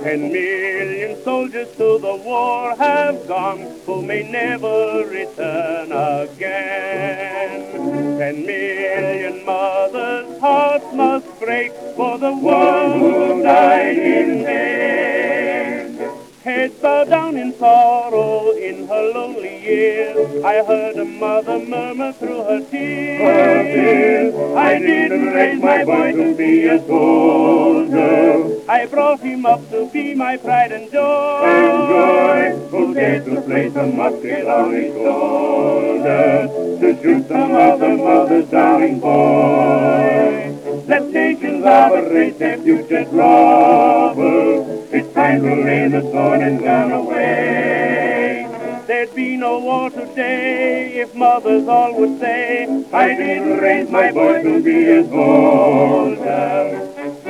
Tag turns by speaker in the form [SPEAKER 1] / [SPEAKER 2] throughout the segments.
[SPEAKER 1] 10 million soldiers to the war have gone, who may never return again. 10 million mothers' hearts must break for the one who died in vain. Heads bowed down in sorrow in her lonely years, I heard a mother murmur through her tears, I didn't raise my boy to be a soldier, I brought him up to be my pride and joy. Who dared to place a musket on his shoulder, to shoot some other mother's darling boy. Let nations arbitrate their future trouble, it's time to lay the sword and gun away. There'd be no war today if mothers all would say, I didn't raise my boy to be a soldier.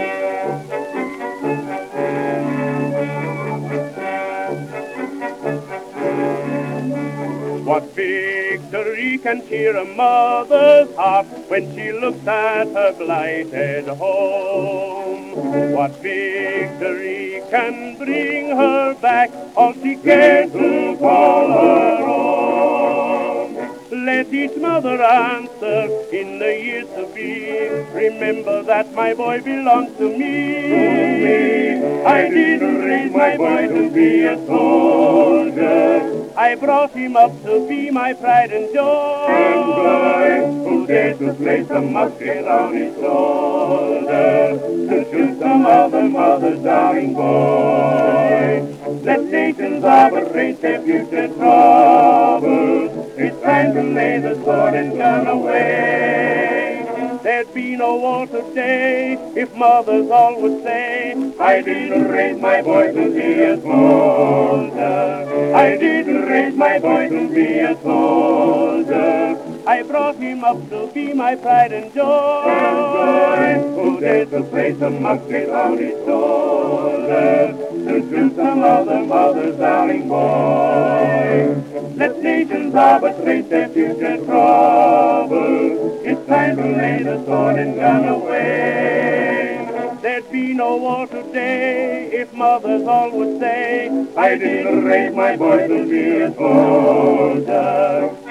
[SPEAKER 1] What victory can cheer a mother's heart when she looks at her blighted home? What victory can bring her back all she cares to call her own? Let each mother answer in the years to be, remember that my boy belongs to me. I didn't raise my boy to be a soldier, I brought him up to be my pride and joy. Who dared to place a musket on his shoulder, to shoot some other mother's darling boy. Let nations arbitrate their future troubles, it's time to lay the sword and gun away. There'd be no war today if mothers all would say, I didn't raise my boy to be a soldier, I didn't raise my boy to be a soldier, I brought him up to be my pride and joy. Who dared to place a musket on his shoulder, to shoot some other mother's darling boy. Let nations arbitrate their future troubles, it's time to lay the sword and gun away. There'd be no war today if mothers all would say, I didn't raise my boy to be a soldier,